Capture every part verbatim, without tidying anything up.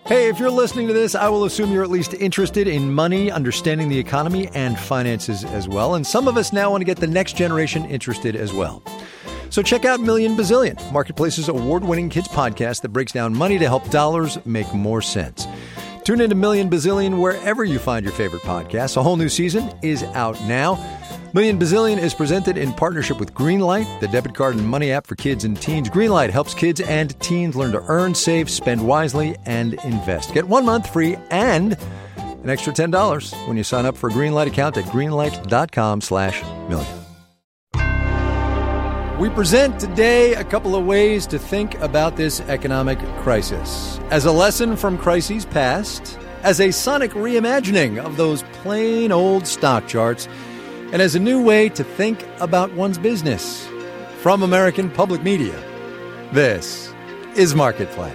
Hey, if you're listening to this, I will assume you're at least interested in money, understanding the economy, and finances as well. And some of us now want to get the next generation interested as well. So check out Million Bazillion, Marketplace's award-winning kids podcast that breaks down money to help dollars make more sense. Tune into Million Bazillion wherever you find your favorite podcasts. A whole new season is out now. Million Bazillion is presented in partnership with Greenlight, the debit card and money app for kids and teens. Greenlight helps kids and teens learn to earn, save, spend wisely, and invest. Get one month free and an extra ten dollars when you sign up for a Greenlight account at greenlight.com slash million. We present today a couple of ways to think about this economic crisis. As a lesson from crises past, as a sonic reimagining of those plain old stock charts, and as a new way to think about one's business. From American Public Media, this is Marketplace.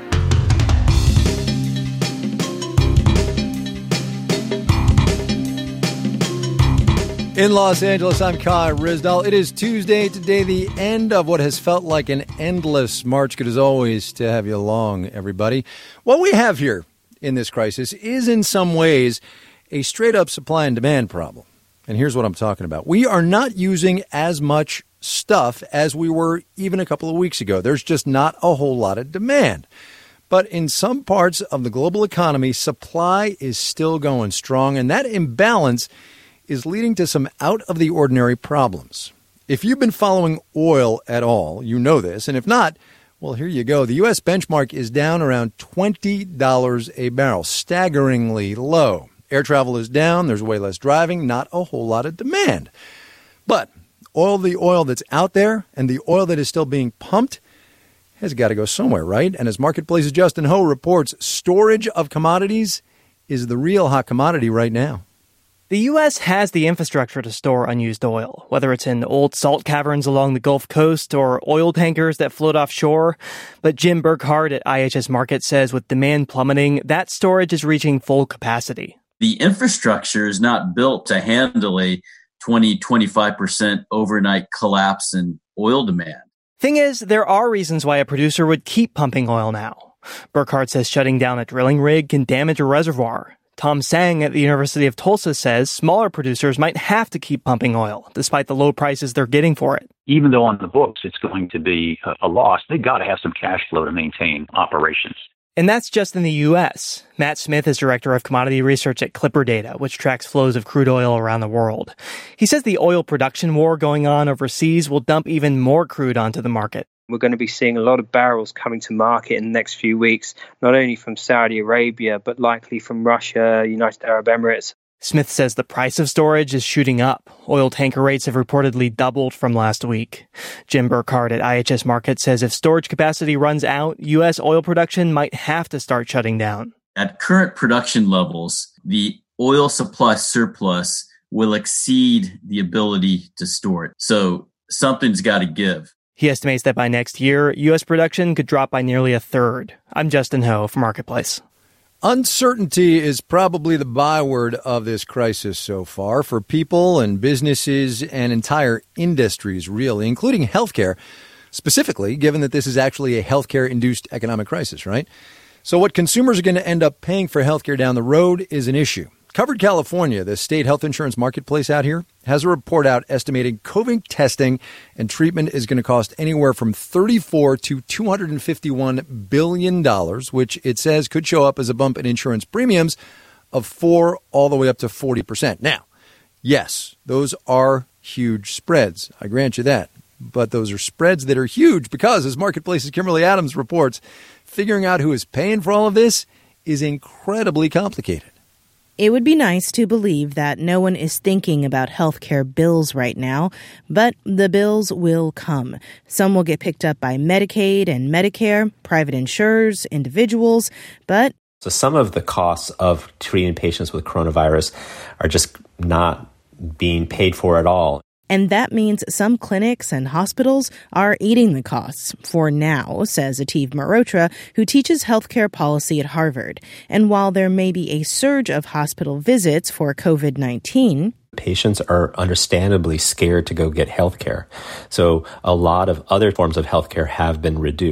In Los Angeles, I'm Kai Ryssdal. It is Tuesday, today the end of what has felt like an endless March. Good as always to have you along, everybody. What we have here in this crisis is in some ways a straight-up supply and demand problem. And here's what I'm talking about. We are not using as much stuff as we were even a couple of weeks ago. There's just not a whole lot of demand. But in some parts of the global economy, supply is still going strong, and that imbalance is leading to some out-of-the-ordinary problems. If you've been following oil at all, you know this. And if not, well, here you go. The U S benchmark is down around twenty dollars a barrel, staggeringly low. Air travel is down. There's way less driving, not a whole lot of demand. But all the oil that's out there and the oil that is still being pumped has got to go somewhere, right? And as Marketplace's Justin Ho reports, storage of commodities is the real hot commodity right now. The U S has the infrastructure to store unused oil, whether it's in old salt caverns along the Gulf Coast or oil tankers that float offshore. But Jim Burkhardt at I H S Markit says with demand plummeting, that storage is reaching full capacity. The infrastructure is not built to handle a twenty, twenty-five percent overnight collapse in oil demand. Thing is, there are reasons why a producer would keep pumping oil now. Burkhardt says shutting down a drilling rig can damage a reservoir. Tom Sang at the University of Tulsa says smaller producers might have to keep pumping oil, despite the low prices they're getting for it. Even though on the books it's going to be a loss, they've got to have some cash flow to maintain operations. And that's just in the U S. Matt Smith is director of commodity research at Clipper Data, which tracks flows of crude oil around the world. He says the oil production war going on overseas will dump even more crude onto the market. We're going to be seeing a lot of barrels coming to market in the next few weeks, not only from Saudi Arabia, but likely from Russia, United Arab Emirates. Smith says the price of storage is shooting up. Oil tanker rates have reportedly doubled from last week. Jim Burkhardt at I H S Markit says if storage capacity runs out, U S oil production might have to start shutting down. At current production levels, the oil supply surplus will exceed the ability to store it. So something's got to give. He estimates that by next year, U S production could drop by nearly a third. I'm Justin Ho for Marketplace. Uncertainty is probably the byword of this crisis so far for people and businesses and entire industries, really, including healthcare, specifically, given that this is actually a healthcare-induced economic crisis, right? So what consumers are going to end up paying for healthcare down the road is an issue. Covered California, the state health insurance marketplace out here, has a report out estimating COVID testing and treatment is going to cost anywhere from thirty-four to two hundred fifty-one billion dollars, which it says could show up as a bump in insurance premiums of four all the way up to forty percent. Now, yes, those are huge spreads. I grant you that. But those are spreads that are huge because, as Marketplace's Kimberly Adams reports, figuring out who is paying for all of this is incredibly complicated. It would be nice to believe that no one is thinking about healthcare bills right now, but the bills will come. Some will get picked up by Medicaid and Medicare, private insurers, individuals, but... So some of the costs of treating patients with coronavirus are just not being paid for at all. And that means some clinics and hospitals are eating the costs for now, says Ativ Mehrotra, who teaches healthcare policy at Harvard. And while there may be a surge of hospital visits for COVID nineteen, patients are understandably scared to go get healthcare. So a lot of other forms of healthcare have been reduced.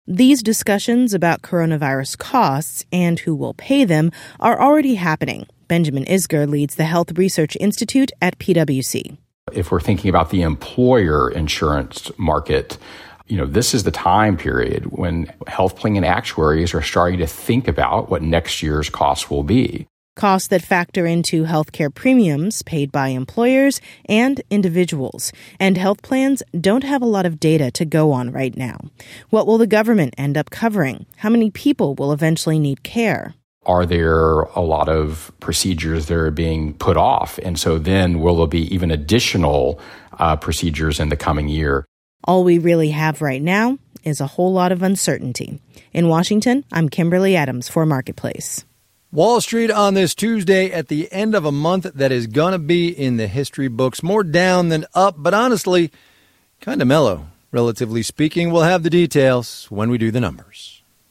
These discussions about coronavirus costs and who will pay them are already happening. Benjamin Isger leads the Health Research Institute at P W C. If we're thinking about the employer insurance market, you know, this is the time period when health plan actuaries are starting to think about what next year's costs will be. Costs that factor into healthcare premiums paid by employers and individuals. And health plans don't have a lot of data to go on right now. What will the government end up covering? How many people will eventually need care? Are there a lot of procedures that are being put off? And so then will there be even additional uh, procedures in the coming year? All we really have right now is a whole lot of uncertainty. In Washington, I'm Kimberly Adams for Marketplace. Wall Street on this Tuesday at the end of a month that is going to be in the history books. More down than up, but honestly, kind of mellow, relatively speaking. We'll have the details when we do the numbers.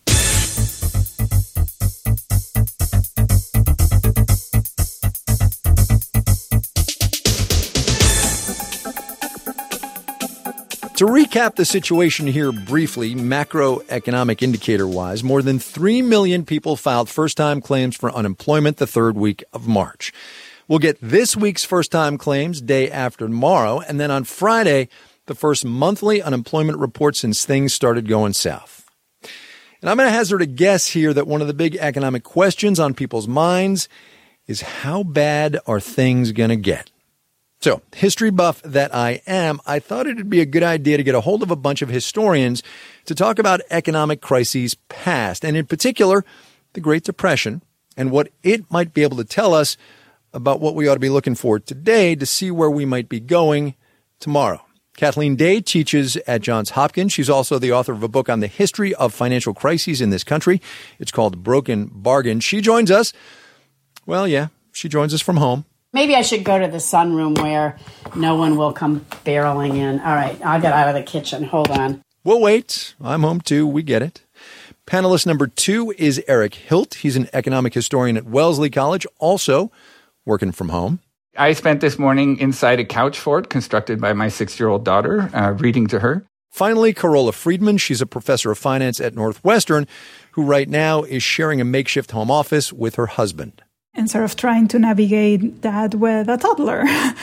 To recap the situation here briefly, macroeconomic indicator-wise, more than three million people filed first-time claims for unemployment the third week of March. We'll get this week's first-time claims day after tomorrow, and then on Friday, the first monthly unemployment report since things started going south. And I'm going to hazard a guess here that one of the big economic questions on people's minds is how bad are things going to get? So, history buff that I am, I thought it would be a good idea to get a hold of a bunch of historians to talk about economic crises past, and in particular, the Great Depression, and what it might be able to tell us about what we ought to be looking for today to see where we might be going tomorrow. Kathleen Day teaches at Johns Hopkins. She's also the author of a book on the history of financial crises in this country. It's called Broken Bargain. She joins us. Well, yeah, she joins us from home. Maybe I should go to the sunroom where no one will come barreling in. All right, I'll get out of the kitchen. Hold on. We'll wait. I'm home too. We get it. Panelist number two is Eric Hilt. He's an economic historian at Wellesley College, also working from home. I spent this morning inside a couch fort constructed by my six-year-old daughter, uh, reading to her. Finally, Carola Friedman. She's a professor of finance at Northwestern, who right now is sharing a makeshift home office with her husband. And sort of trying to navigate that with a toddler.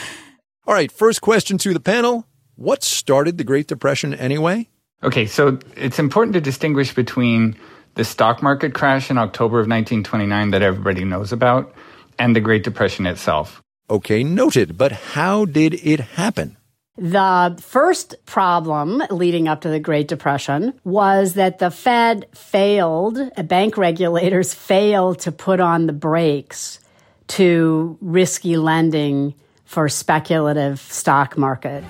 All right, first question to the panel. What started the Great Depression anyway? Okay, so it's important to distinguish between the stock market crash in October of nineteen twenty-nine that everybody knows about and the Great Depression itself. Okay, noted. But how did it happen? The first problem leading up to the Great Depression was that the Fed failed, bank regulators failed to put on the brakes to risky lending for speculative stock market.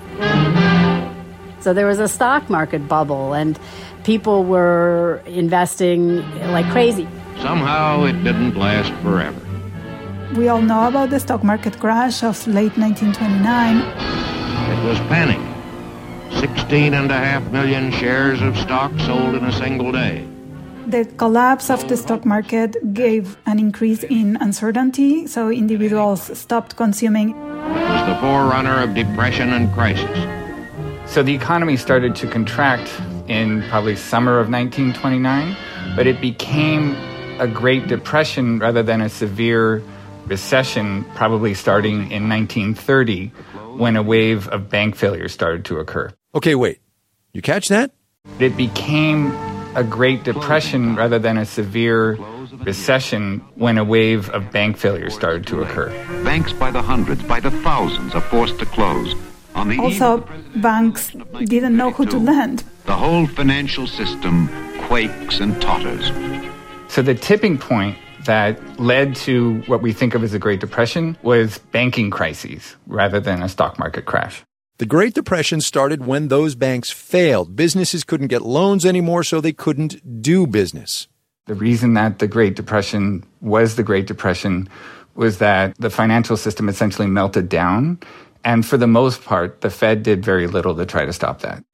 So there was a stock market bubble and people were investing like crazy. Somehow it didn't last forever. We all know about the stock market crash of late nineteen twenty-nine. It was panic. Sixteen and a half million shares of stock sold in a single day. The collapse of the stock market gave an increase in uncertainty, so individuals stopped consuming. It was the forerunner of depression and crisis. So the economy started to contract in probably summer of nineteen twenty-nine, but it became a Great Depression rather than a severe recession, probably starting in nineteen thirty, when a wave of bank failures started to occur. Okay, wait. You catch that? It became a Great Depression rather than a severe recession when a wave of bank failures started to occur. Banks by the hundreds, by the thousands are forced to close. On the also, banks didn't know who to lend. The whole financial system quakes and totters. So the tipping point that led to what we think of as a Great Depression was banking crises rather than a stock market crash. The Great Depression started when those banks failed. Businesses couldn't get loans anymore, so they couldn't do business. The reason that the Great Depression was the Great Depression was that the financial system essentially melted down. And for the most part, the Fed did very little to try to stop that.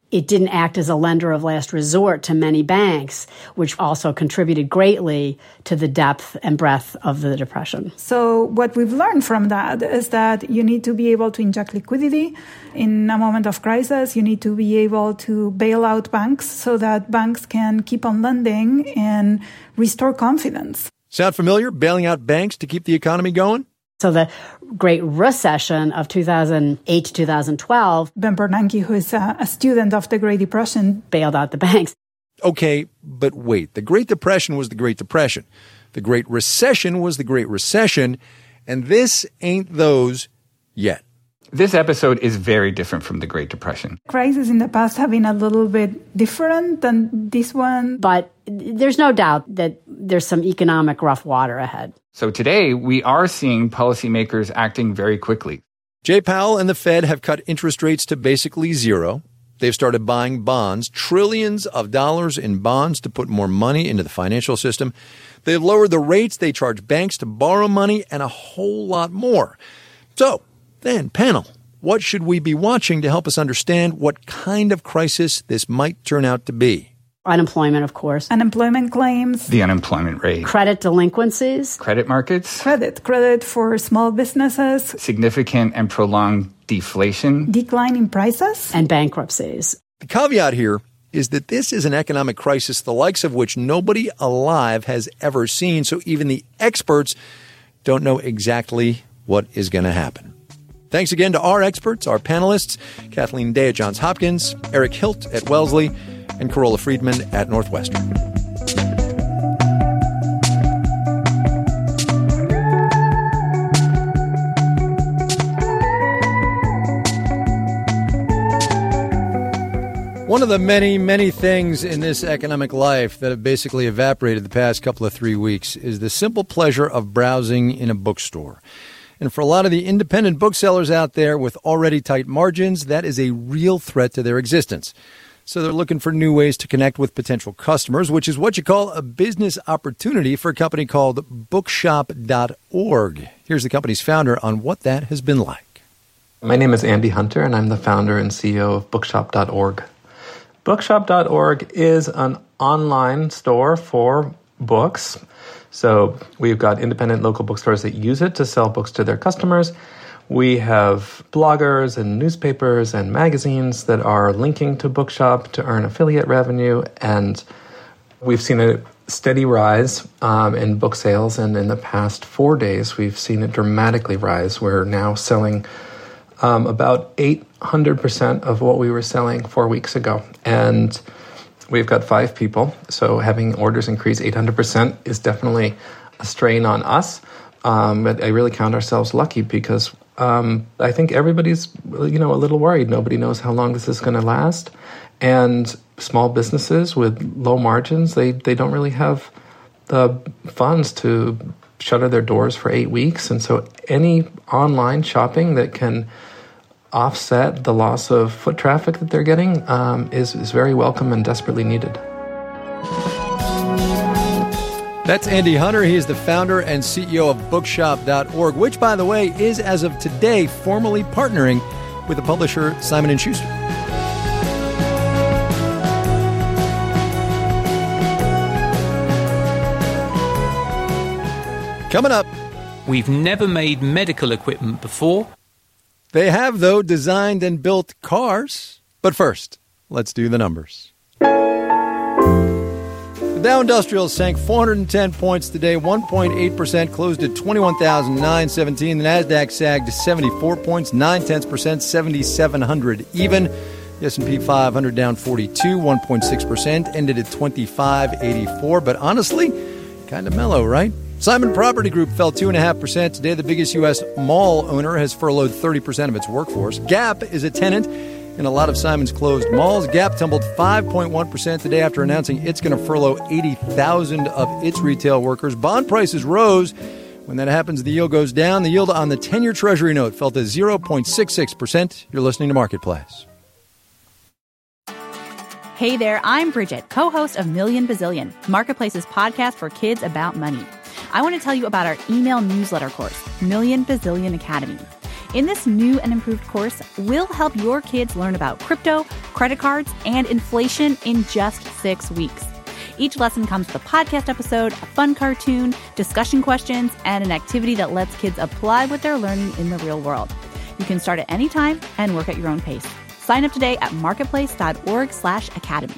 it didn't act as a lender of last resort to many banks, which also contributed greatly to the depth and breadth of the Depression. So what we've learned from that is that you need to be able to inject liquidity in a moment of crisis. You need to be able to bail out banks so that banks can keep on lending and restore confidence. Sound familiar? Bailing out banks to keep the economy going? So the Great Recession of two thousand eight to two thousand twelve, Ben Bernanke, who is a, a student of the Great Depression, bailed out the banks. Okay, but wait. The Great Depression was the Great Depression. The Great Recession was the Great Recession. And this ain't those yet. This episode is very different from the Great Depression. Crises in the past have been a little bit different than this one. But there's no doubt that there's some economic rough water ahead. So today, we are seeing policymakers acting very quickly. Jay Powell and the Fed have cut interest rates to basically zero. They've started buying bonds, trillions of dollars in bonds to put more money into the financial system. They've lowered the rates they charge banks to borrow money and a whole lot more. So, then, panel, what should we be watching to help us understand what kind of crisis this might turn out to be? Unemployment, of course. Unemployment claims. The unemployment rate. Credit delinquencies. Credit markets. Credit. Credit for small businesses. Significant and prolonged deflation. Decline in prices. And bankruptcies. The caveat here is that this is an economic crisis the likes of which nobody alive has ever seen, so even the experts don't know exactly what is going to happen. Thanks again to our experts, our panelists, Kathleen Day at Johns Hopkins, Eric Hilt at Wellesley, and Carola Friedman at Northwestern. One of the many, many things in this economic life that have basically evaporated the past couple of three weeks is the simple pleasure of browsing in a bookstore. And for a lot of the independent booksellers out there with already tight margins, that is a real threat to their existence. So they're looking for new ways to connect with potential customers, which is what you call a business opportunity for a company called bookshop dot org. Here's the company's founder on what that has been like. My name is Andy Hunter, and I'm the founder and C E O of bookshop dot org. bookshop dot org is an online store for books. So we've got independent local bookstores that use it to sell books to their customers. We have bloggers and newspapers and magazines that are linking to Bookshop to earn affiliate revenue. And we've seen a steady rise um, in book sales. And in the past four days, we've seen it dramatically rise. We're now selling um, about eight hundred percent of what we were selling four weeks ago. And we've got five people. So having orders increase eight hundred percent is definitely a strain on us. Um, but I really count ourselves lucky because Um, I think everybody's, you know, a little worried. Nobody knows how long this is going to last. And small businesses with low margins, they, they don't really have the funds to shutter their doors for eight weeks. And so any online shopping that can offset the loss of foot traffic that they're getting um, is, is very welcome and desperately needed. That's Andy Hunter. He is the founder and C E O of bookshop dot org, which, by the way, is, as of today, formally partnering with the publisher Simon and Schuster. Coming up. We've never made medical equipment before. They have, though, designed and built cars. But first, let's do the numbers. The Dow Industrial sank four hundred ten points today, one point eight percent, closed at twenty-one thousand nine hundred seventeen. The Nasdaq sagged seventy-four points, nine tenths percent, seventy-seven hundred even. The S and P five hundred down forty-two, one point six percent, ended at twenty-five eighty-four. But honestly, kind of mellow, right? Simon Property Group fell two point five percent. Today, the biggest U S mall owner has furloughed thirty percent of its workforce. Gap is a tenant in a lot of Simon's closed malls. Gap tumbled five point one percent today after announcing it's going to furlough eighty thousand of its retail workers. Bond prices rose. When that happens, the yield goes down. The yield on the ten-year Treasury note fell to zero point six six percent. You're listening to Marketplace. Hey there, I'm Bridget, co-host of Million Bazillion, Marketplace's podcast for kids about money. I want to tell you about our email newsletter course, Million Bazillion Academy. In this new and improved course, we'll help your kids learn about crypto, credit cards, and inflation in just six weeks. Each lesson comes with a podcast episode, a fun cartoon, discussion questions, and an activity that lets kids apply what they're learning in the real world. You can start at any time and work at your own pace. Sign up today at marketplace.org slash academy.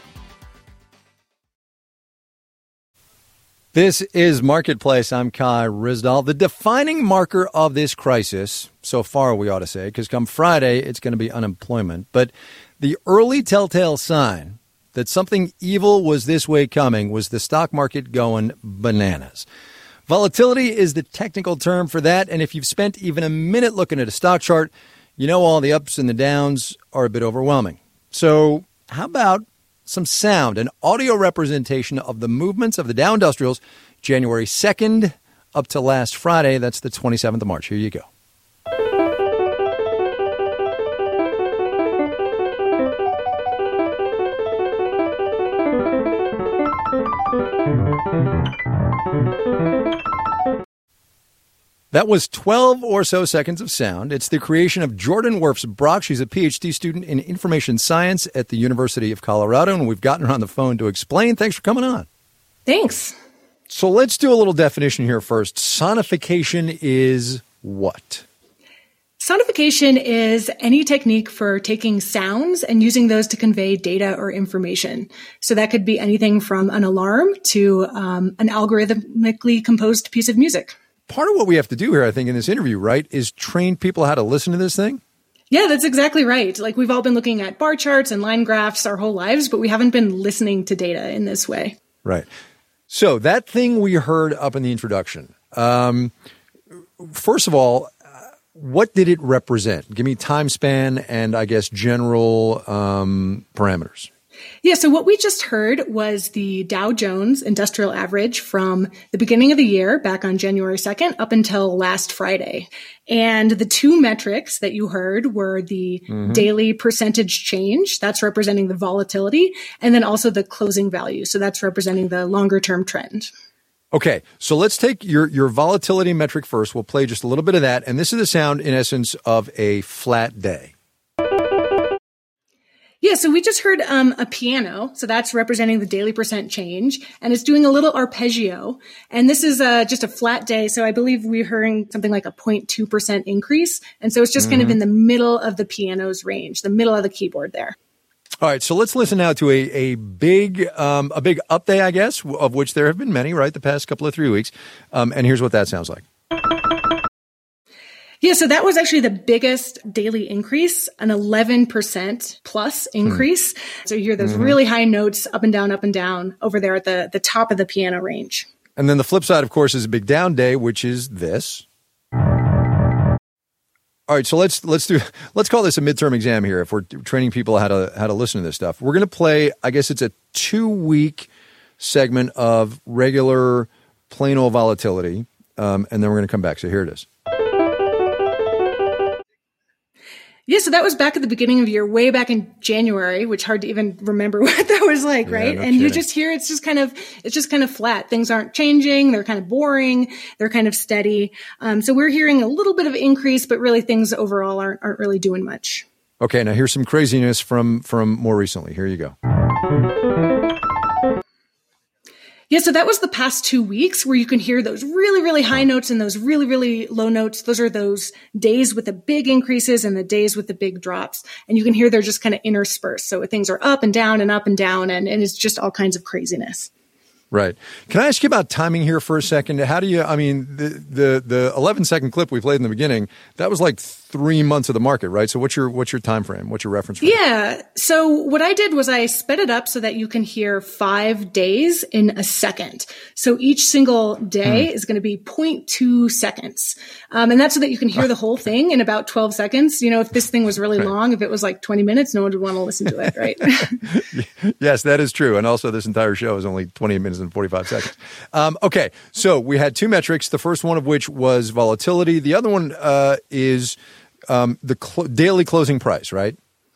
This is Marketplace. I'm Kai Ryssdal. The defining marker of this crisis, so far we ought to say, because come Friday, it's going to be unemployment. But the early telltale sign that something evil was this way coming was the stock market going bananas. Volatility is the technical term for that, and if you've spent even a minute looking at a stock chart, you know all the ups and the downs are a bit overwhelming. So how about some sound, an audio representation of the movements of the Dow Industrials January second up to last Friday? That's the twenty-seventh of March. Here you go. That was twelve or so seconds of sound. It's the creation of Jordan Wirfs-Brock. She's a P H D student in information science at the University of Colorado, and we've gotten her on the phone to explain. Thanks for coming on. Thanks. So let's do a little definition here first. Sonification is what? Sonification is any technique for taking sounds and using those to convey data or information. So that could be anything from an alarm to um, an algorithmically composed piece of music. Part of what we have to do here, I think, in this interview, right, is train people how to listen to this thing? Yeah, that's exactly right. Like, we've all been looking at bar charts and line graphs our whole lives, but we haven't been listening to data in this way. Right. So that thing we heard up in the introduction, um, first of all, what did it represent? Give me time span and, I guess, general um, parameters. Yeah, so what we just heard was the Dow Jones Industrial Average from the beginning of the year, back on January second, up until last Friday. And the two metrics that you heard were the mm-hmm. daily percentage change, that's representing the volatility, and then also the closing value, so that's representing the longer-term trend. Okay, so let's take your, your volatility metric first. We'll play just a little bit of that, and this is the sound, in essence, of a flat day. Yeah, so we just heard um, a piano, so that's representing the daily percent change, and it's doing a little arpeggio. And this is uh, just a flat day, so I believe we're hearing something like a zero point two percent increase. And so it's just mm-hmm. kind of in the middle of the piano's range, the middle of the keyboard there. All right, so let's listen now to a, a big um, a big up day, I guess, of which there have been many, right, the past couple of three weeks. Um, and here's what that sounds like. Yeah, so that was actually the biggest daily increase, an eleven percent plus increase. Hmm. So you hear those mm-hmm. really high notes up and down, up and down over there at the, the top of the piano range. And then the flip side, of course, is a big down day, which is this. All right, so let's let's do let's call this a midterm exam here. If we're training people how to how to listen to this stuff, we're going to play. I guess it's a two week segment of regular plain old volatility, um, and then we're going to come back. So here it is. Yeah, so that was back at the beginning of the year, way back in January, which hard to even remember what that was like, yeah, right? No and kidding. You just hear it's just kind of it's just kind of flat. Things aren't changing. They're kind of boring. They're kind of steady. Um, so we're hearing a little bit of increase, but really things overall aren't aren't really doing much. Okay, now here's some craziness from from more recently. Here you go. Yeah, so that was the past two weeks where you can hear those really, really high notes and those really, really low notes. Those are those days with the big increases and the days with the big drops. And you can hear they're just kind of interspersed. So things are up and down and up and down, and, and it's just all kinds of craziness. Right. Can I ask you about timing here for a second? How do you, I mean, the, the, the eleven second clip we played in the beginning, that was like three months of the market, right? So what's your, what's your time frame? What's your reference frame? Yeah. So what I did was I sped it up so that you can hear five days in a second. So each single day hmm. is going to be zero point two seconds. Um, and that's so that you can hear the whole thing in about twelve seconds. You know, if this thing was really long, if it was like twenty minutes, no one would want to listen to it, right? Yes, that is true. And also this entire show is only twenty minutes and forty-five seconds. Um, okay. So we had two metrics, the first one of which was volatility. The other one uh, is um, the cl- daily closing price, right?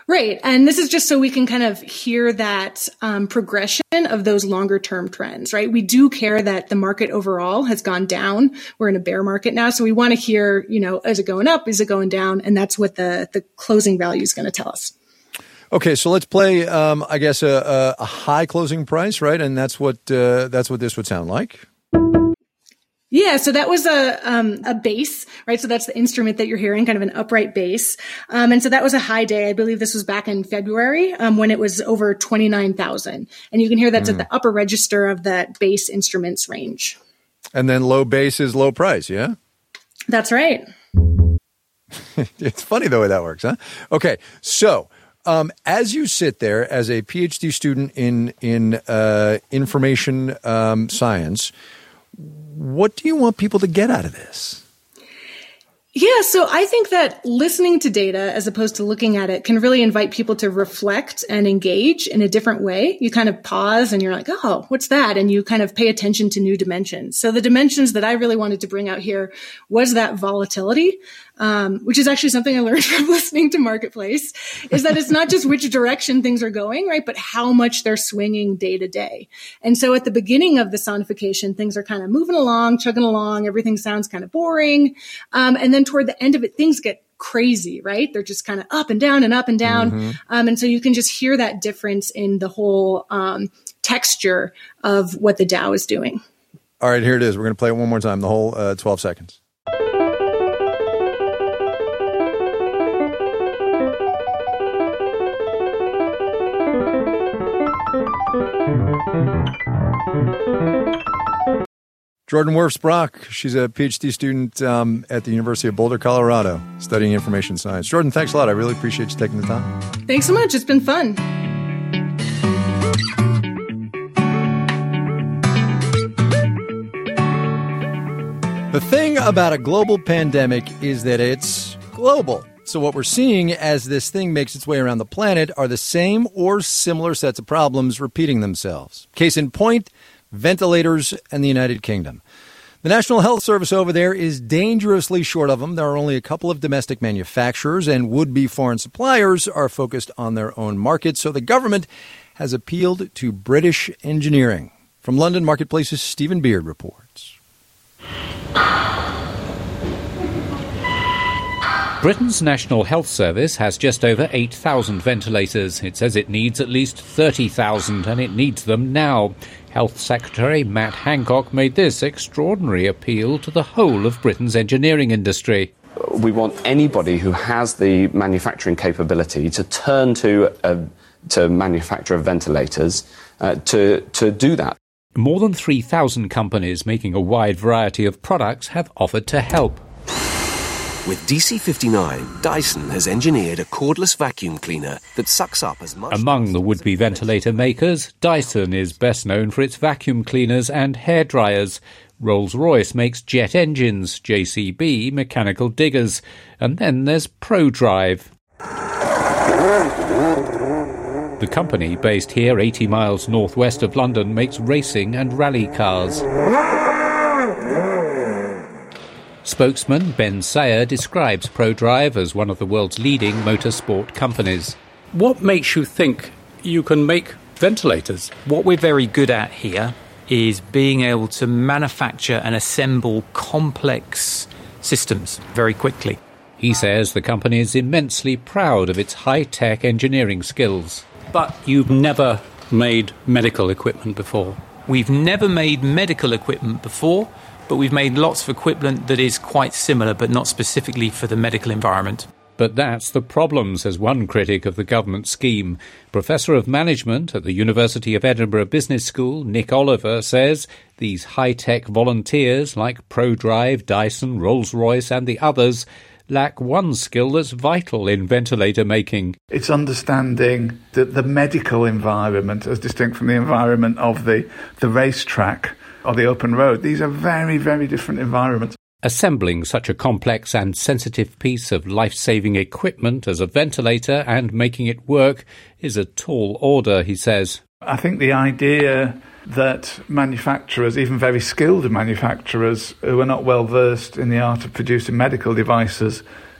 Right. And this is just so we can kind of hear that um, progression of those longer term trends, right? We do care that the market overall has gone down. We're in a bear market now. So we want to hear, you know, is it going up? Is it going down? And that's what the, the closing value is going to tell us. Okay, so let's play, um, I guess, a, a high closing price, right? And that's what uh, that's what this would sound like. Yeah, so that was a um, a base, right? So that's the instrument that you're hearing, kind of an upright base. Um, and so that was a high day. I believe this was back in February um, when it was over twenty-nine thousand. And you can hear that's mm. at the upper register of that base instruments range. And then low base is low price, yeah? That's right. It's funny the way that works, huh? Okay, so um, as you sit there as a PhD student in, in uh, information um, science, what do you want people to get out of this? Yeah, so I think that listening to data as opposed to looking at it can really invite people to reflect and engage in a different way. You kind of pause and you're like, oh, what's that? And you kind of pay attention to new dimensions. So the dimensions that I really wanted to bring out here was that volatility, um, which is actually something I learned from listening to Marketplace, is that it's not just which direction things are going, right, but how much they're swinging day to day. And so at the beginning of the sonification, things are kind of moving along, chugging along. Everything sounds kind of boring. Um, and then toward the end of it, things get crazy, right? They're just kind of up and down and up and down. Mm-hmm. Um, and so you can just hear that difference in the whole um, texture of what the Dow is doing. All right, here it is. We're going to play it one more time, the whole uh, twelve seconds. Jordan Wirfs-Brock, she's a PhD student um, at the University of Boulder, Colorado, studying information science. Jordan, thanks a lot. I really appreciate you taking the time. Thanks so much. It's been fun. The thing about a global pandemic is that it's global. So what we're seeing as this thing makes its way around the planet are the same or similar sets of problems repeating themselves. Case in point, ventilators and the United Kingdom. The National Health Service over there is dangerously short of them. There are only a couple of domestic manufacturers, and would-be foreign suppliers are focused on their own markets. So the government has appealed to British engineering. From London, Marketplace's Stephen Beard reports. Britain's National Health Service has just over eight thousand ventilators. It says it needs at least thirty thousand, and it needs them now. Health Secretary Matt Hancock made this extraordinary appeal to the whole of Britain's engineering industry. We want anybody who has the manufacturing capability to turn to a to manufacture ventilators uh, to to do that. More than three thousand companies making a wide variety of products have offered to help. With D C fifty-nine, Dyson has engineered a cordless vacuum cleaner that sucks up as much... Among the would-be ventilator makers, Dyson is best known for its vacuum cleaners and hairdryers. Rolls-Royce makes jet engines, J C B mechanical diggers, and then there's ProDrive. The company, based here eighty miles northwest of London, makes racing and rally cars. Spokesman Ben Sayer describes ProDrive as one of the world's leading motorsport companies. What makes you think you can make ventilators? What we're very good at here is being able to manufacture and assemble complex systems very quickly. He says the company is immensely proud of its high-tech engineering skills. But you've never made medical equipment before? We've never made medical equipment before, but we've made lots of equipment that is quite similar, but not specifically for the medical environment. But that's the problem, says one critic of the government scheme. Professor of Management at the University of Edinburgh Business School, Nick Oliver, says these high-tech volunteers like ProDrive, Dyson, Rolls-Royce and the others lack one skill that's vital in ventilator making. It's understanding the, the medical environment as distinct from the environment of the, the racetrack or the open road. These are very, very different environments. Assembling such a complex and sensitive piece of life-saving equipment as a ventilator and making it work is a tall order, he says. I think the idea that manufacturers, even very skilled manufacturers who are not well versed in the art of producing medical devices,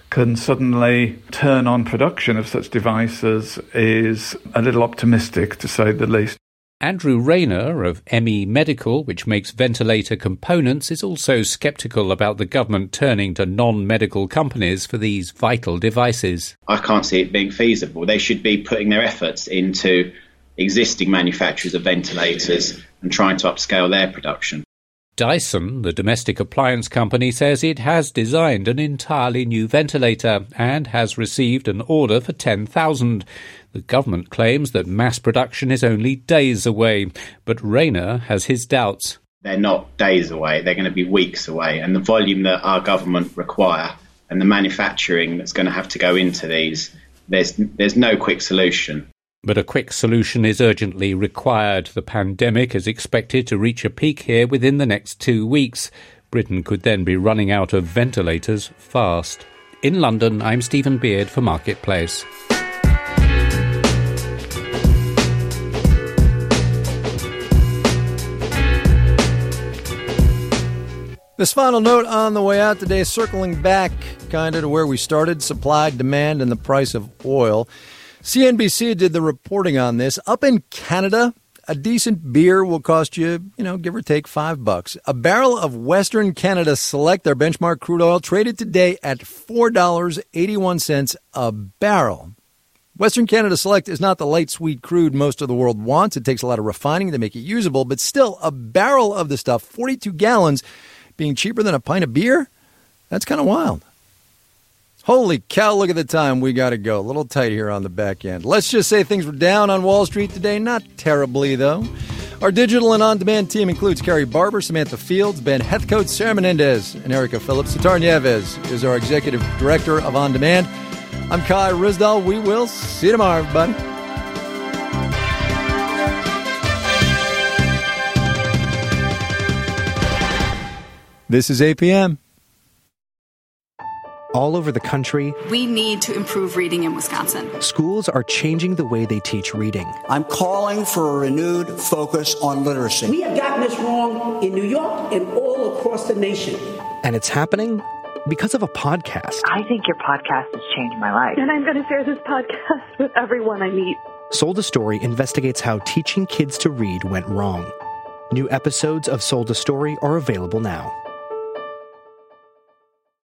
can suddenly turn on production of such devices is a little optimistic, to say the least. Andrew Rayner of M E Medical, which makes ventilator components, is also sceptical about the government turning to non-medical companies for these vital devices. I can't see it being feasible. They should be putting their efforts into existing manufacturers of ventilators and trying to upscale their production. Dyson, the domestic appliance company, says it has designed an entirely new ventilator and has received an order for ten thousand. The government claims that mass production is only days away, but Rayner has his doubts. They're not days away, they're going to be weeks away, and the volume that our government require and the manufacturing that's going to have to go into these, there's there's no quick solution. But a quick solution is urgently required. The pandemic is expected to reach a peak here within the next two weeks. Britain could then be running out of ventilators fast. In London, I'm Stephen Beard for Marketplace. This final note on the way out today, circling back kind of to where we started, supply, demand, and the price of oil. C N B C did the reporting on this. Up in Canada, a decent beer will cost you, you know, give or take five bucks. A barrel of Western Canada Select, their benchmark crude oil, traded today at four dollars and eighty-one cents a barrel. Western Canada Select is not the light, sweet crude most of the world wants. It takes a lot of refining to make it usable, but still, a barrel of the stuff, forty-two gallons, being cheaper than a pint of beer? That's kind of wild. Holy cow, look at the time. We got to go. A little tight here on the back end. Let's just say things were down on Wall Street today. Not terribly, though. Our digital and on-demand team includes Carrie Barber, Samantha Fields, Ben Heathcote, Sarah Menendez, and Erica Phillips. Sitar Nieves is our executive director of On Demand. I'm Kai Ryssdal. We will see you tomorrow, everybody. This is A P M. All over the country, we need to improve reading in Wisconsin. Schools are changing the way they teach reading. I'm calling for a renewed focus on literacy. We have gotten this wrong in New York and all across the nation. And it's happening because of a podcast. I think your podcast has changed my life. And I'm going to share this podcast with everyone I meet. Sold a Story investigates how teaching kids to read went wrong. New episodes of Sold a Story are available now.